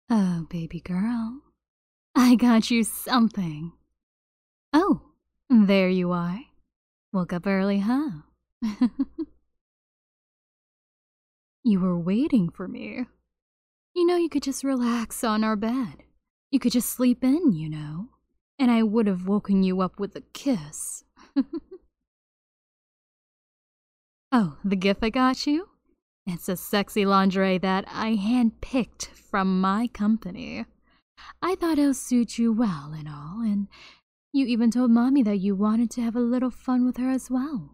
Oh, baby girl, I got you something. Oh, there you are. Woke up early, huh? You were waiting for me. You could just relax on our bed. You could just sleep in. And I would have woken you up with a kiss. Oh, the gift I got you? It's a sexy lingerie that I handpicked from my company. I thought it'll suit you well and all, and you even told Mommy that you wanted to have a little fun with her as well.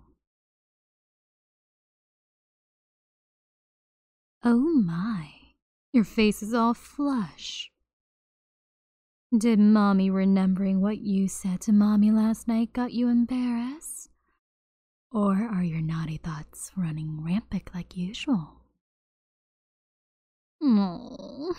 Oh my, your face is all flush. Did Mommy remembering what you said to Mommy last night got you embarrassed? Or are your naughty thoughts running rampant like usual? Oh.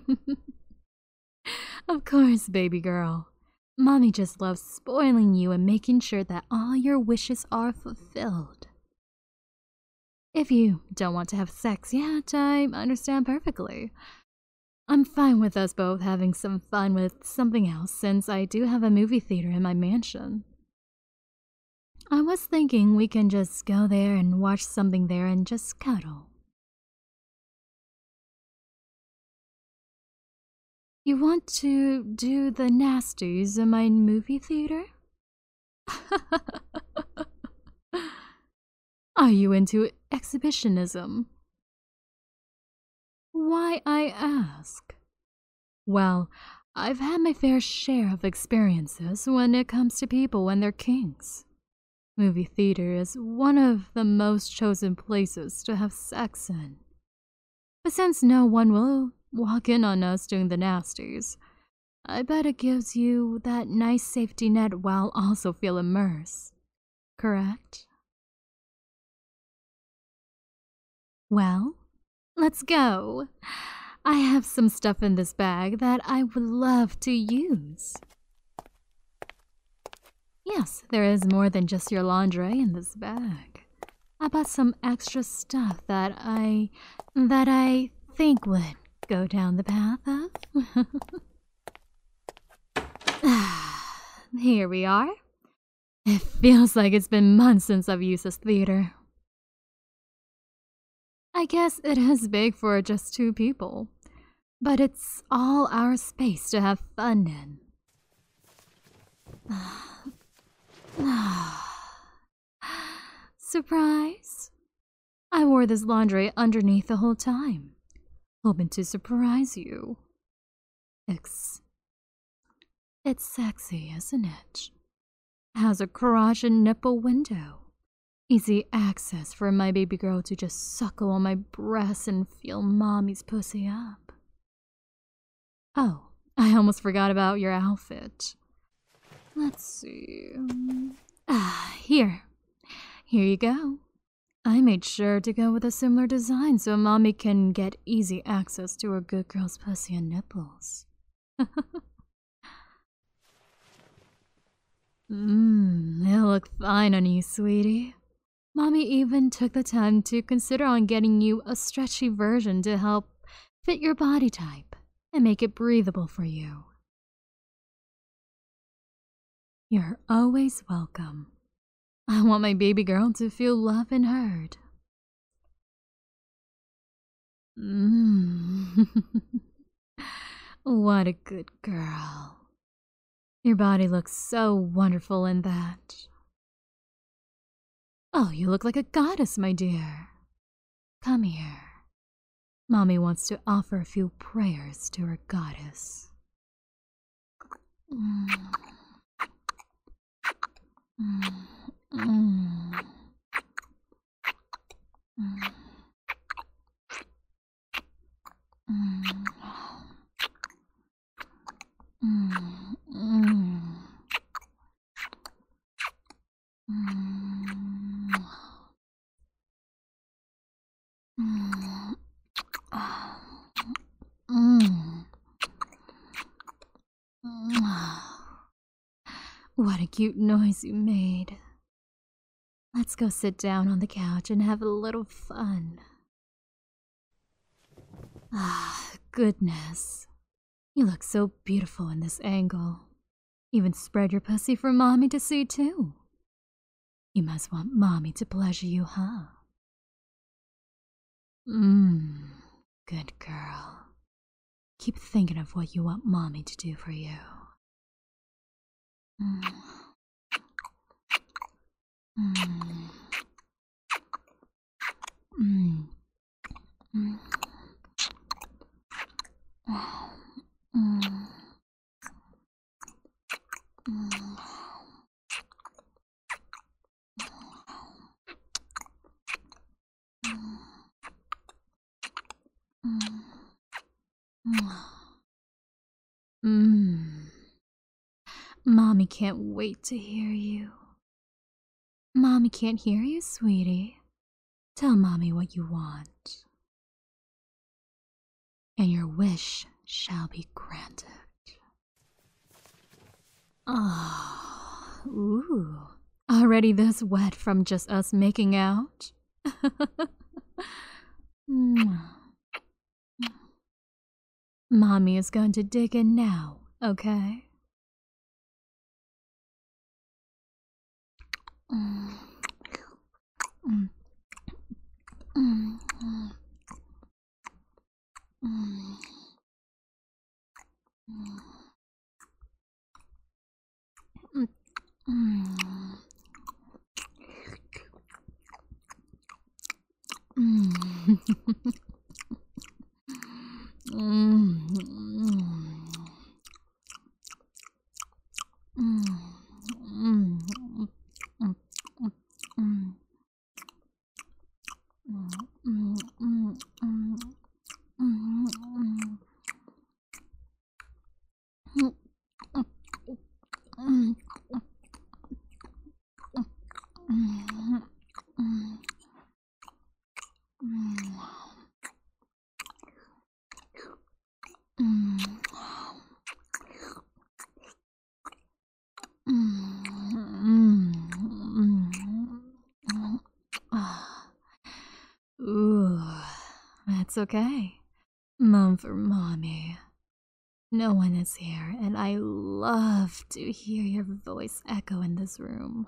Of course, baby girl. Mommy just loves spoiling you and making sure that all your wishes are fulfilled. If you don't want to have sex yet, I understand perfectly. I'm fine with us both having some fun with something else since I do have a movie theater in my mansion. I was thinking we can just go there and watch something there and just cuddle. You want to do the nasties in my movie theater? Are you into exhibitionism? Why, I ask? Well, I've had my fair share of experiences when it comes to people and their kinks. Movie theater is one of the most chosen places to have sex in. But since no one will walk in on us doing the nasties, I bet it gives you that nice safety net while also feel immersed. Correct? Well, let's go. I have some stuff in this bag that I would love to use. Yes, there is more than just your lingerie in this bag. I bought some extra stuff that I think would go down the path of. Here we are. It feels like it's been months since I've used this theater. I guess it is big for just 2 people, but it's all our space to have fun in. Surprise! I wore this lingerie underneath the whole time, hoping to surprise you. It's sexy, isn't it? Has a crotch and nipple window. Easy access for my baby girl to just suckle on my breasts and feel Mommy's pussy up. Oh, I almost forgot about your outfit. Let's see. Here you go. I made sure to go with a similar design so Mommy can get easy access to her good girl's pussy and nipples. It'll look fine on you, sweetie. Mommy even took the time to consider on getting you a stretchy version to help fit your body type and make it breathable for you. You're always welcome. I want my baby girl to feel loved and heard. What a good girl. Your body looks so wonderful in that. Oh, you look like a goddess, my dear. Come here. Mommy wants to offer a few prayers to her goddess. What a cute noise you made. Let's go sit down on the couch and have a little fun. Ah, goodness. You look so beautiful in this angle. Even spread your pussy for Mommy to see, too. You must want Mommy to pleasure you, huh? Good girl. Keep thinking of what you want Mommy to do for you. Mommy can't wait to hear you. Mommy can't hear you, sweetie. Tell Mommy what you want, and your wish shall be granted. Ooh. Already this wet from just us making out? Mommy is going to dig in now, okay? Ooh, that's okay. Mom for Mommy. No one is here, and I love to hear your voice echo in this room.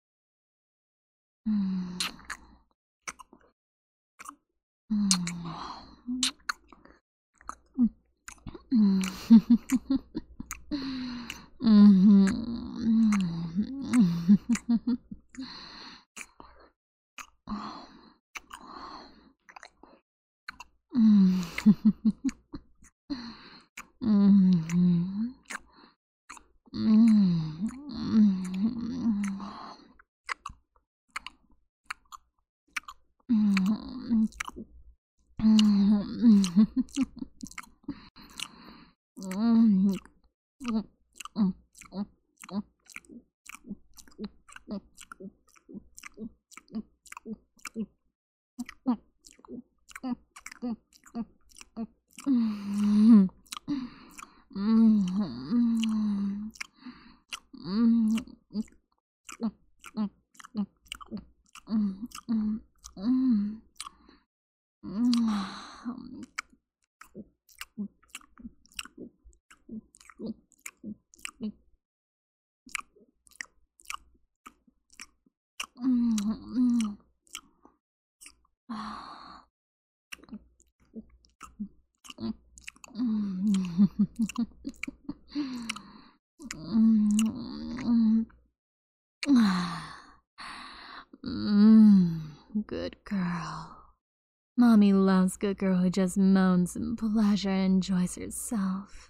Good girl. Mommy loves good girl who just moans in pleasure and enjoys herself.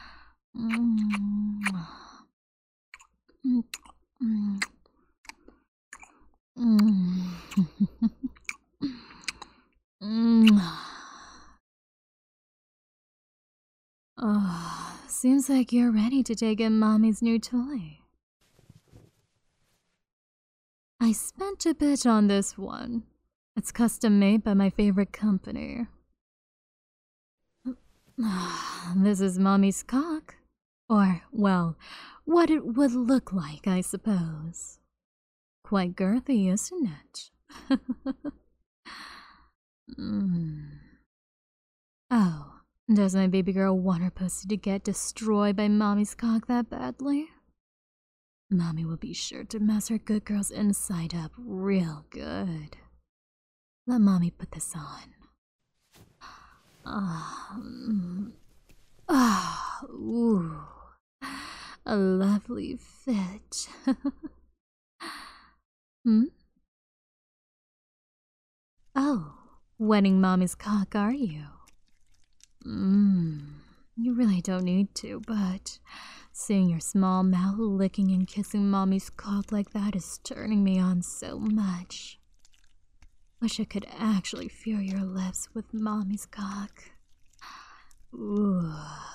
Oh, seems like you're ready to take in Mommy's new toy. I spent a bit on this one. It's custom made by my favorite company. This is Mommy's cock. Or, well, what it would look like, I suppose. Quite girthy, isn't it? Oh, Does my baby girl want her pussy to get destroyed by mommy's cock that badly? Mommy will be sure to mess her good girl's inside up real good. Let mommy put this on. Ooh. A lovely fit. Oh, wetting mommy's cock, are you? You really don't need to, but seeing your small mouth licking and kissing mommy's cock like that is turning me on so much. Wish I could actually feel your lips with mommy's cock. Ooh.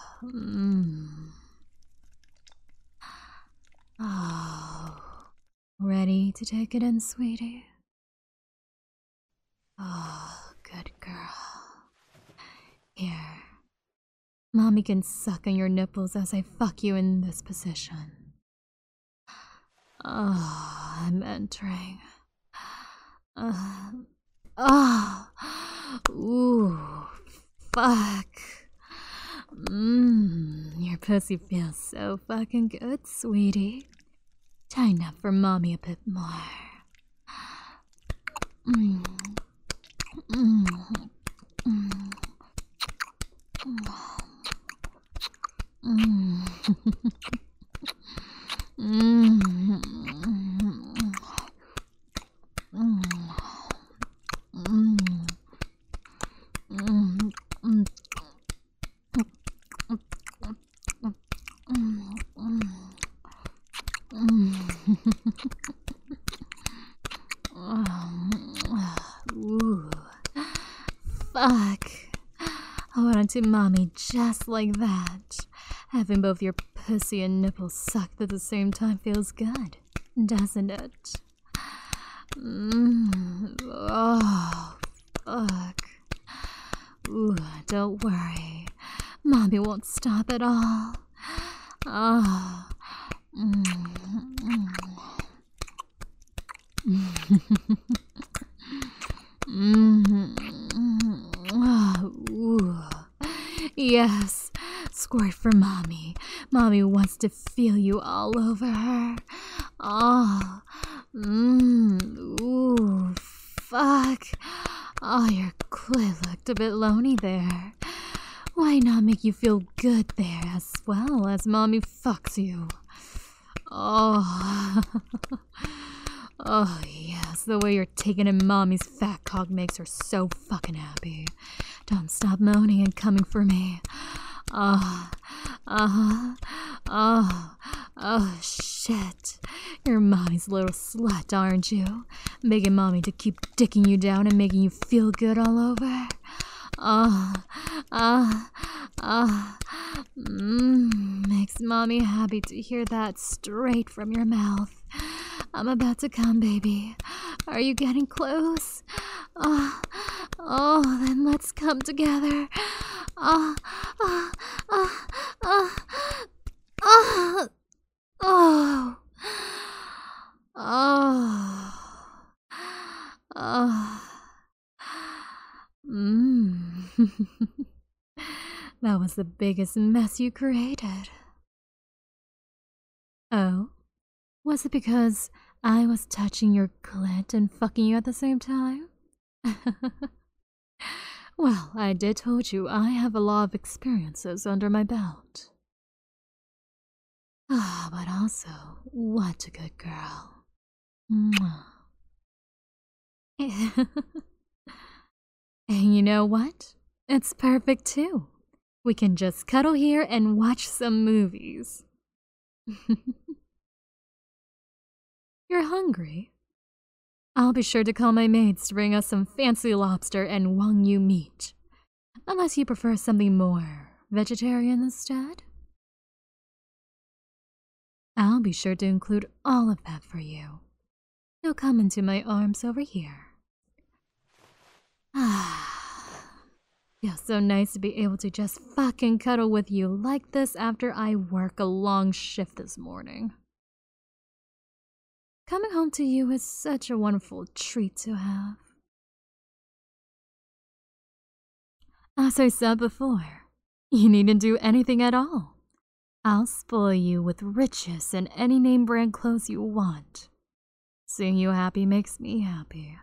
Oh. Ready to take it in, sweetie? Oh, good girl. Here. Mommy can suck on your nipples as I fuck you in this position. Oh, I'm entering. Ooh, fuck. Your pussy feels so fucking good, sweetie. Tighten up for mommy a bit more. Ooh, fuck. I want to mommy just like that. Having both your pussy and nipples sucked at the same time feels good, doesn't it? Oh, fuck. Ooh, don't worry. Mommy won't stop at all. Oh. Ooh. Yes, squirt for mommy. Mommy wants to feel you all over her. Oh. Ooh, fuck. Oh, your clit looked a bit lonely there. Why not make you feel good there as well as mommy fucks you? Oh. Oh, yes, the way you're taking in mommy's fat cock makes her so fucking happy. Don't stop moaning and coming for me. Oh, shit. You're mommy's little slut, aren't you? Begging mommy to keep dicking you down and making you feel good all over. Makes mommy happy to hear that straight from your mouth. I'm about to come, baby. Are you getting close? Then let's come together. That was the biggest mess you created. Oh? Was it because I was touching your clit and fucking you at the same time? Well, I did told you I have a lot of experiences under my belt. But also, what a good girl. And you know what? It's perfect too. We can just cuddle here and watch some movies. You're hungry? I'll be sure to call my maids to bring us some fancy lobster and wagyu meat. Unless you prefer something more vegetarian instead? I'll be sure to include all of that for you. You'll come into my arms over here. Feels so nice to be able to just fucking cuddle with you like this after I work a long shift this morning. Coming home to you is such a wonderful treat to have. As I said before, You needn't do anything at all. I'll spoil you with riches and any name brand clothes you want. Seeing you happy makes me happy.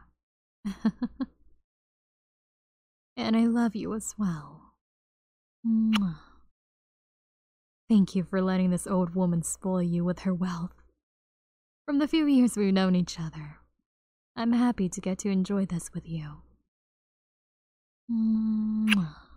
And I love you as well. Mwah. Thank you for letting this old woman spoil you with her wealth. From the few years we've known each other, I'm happy to get to enjoy this with you. Mwah.